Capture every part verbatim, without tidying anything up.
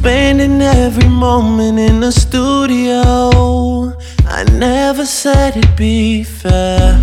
spending every moment in the studio. I never said it'd be fair,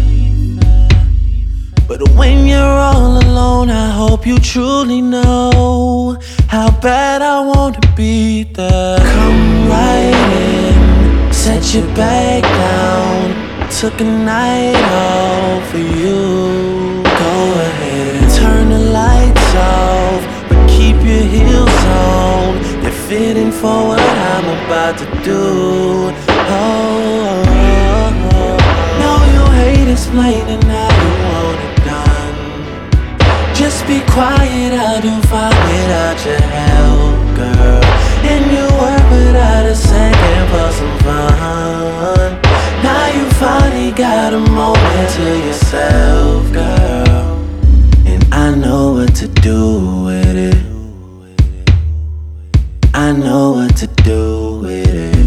but when you're all alone, I hope you truly know how bad I want to be there. Come right in, set your bag down. Took a night off for you. Go ahead and turn the lights off, but keep your heels on. They're fitting for what I'm about to do. Oh, oh, oh, oh. No, you hate explaining how you want it done. Just be quiet, I'll do fine without your help, girl. And you work without a second for some fun. Now you finally got a moment to yourself, girl. And I know what to do with it. I know what to do with it.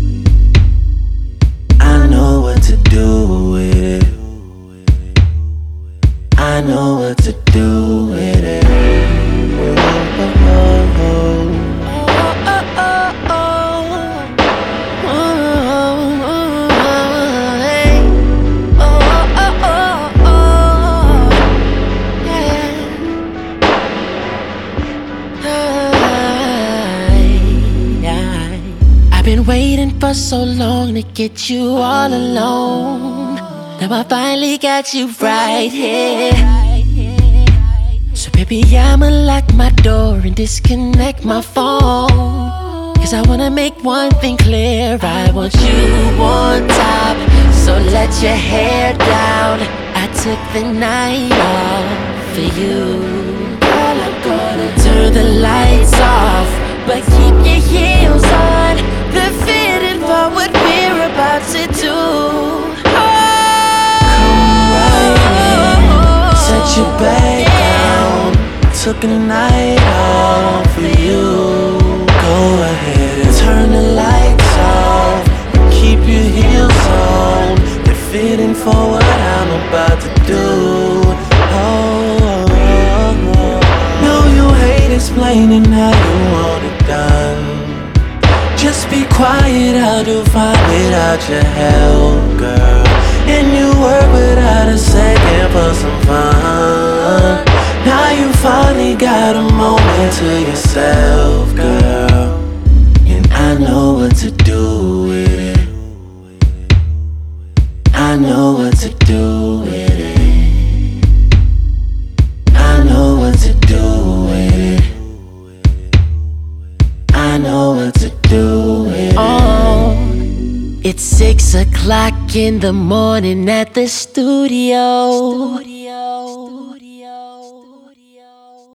I know what to do with it. I know what to do with it. Oh, oh, oh. Been waiting for so long to get you all alone. Now I finally got you right here. So baby, I'ma lock my door and disconnect my phone, cause I wanna make one thing clear, I want you on top. So let your hair down, I took the night off for you. Girl, I'm gonna turn the lights off, but keep your heels on. They're fitting for what we're about to do. Oh, come right in, set your bag down. Took a night off for you. Go ahead and turn the lights off, but keep your heels on. They're fitting for what I'm about to do. Oh, oh, oh, oh. No, you hate explaining how you want it done. Just be quiet, I'll do fine without your help, girl. And you work without a second for some fun. Now you finally got a moment to yourself, girl. And I know what to do with it. I know what to do with it. I know what to do with it. I know what to do with it. Oh, it's six o'clock in the morning at the studio. studio.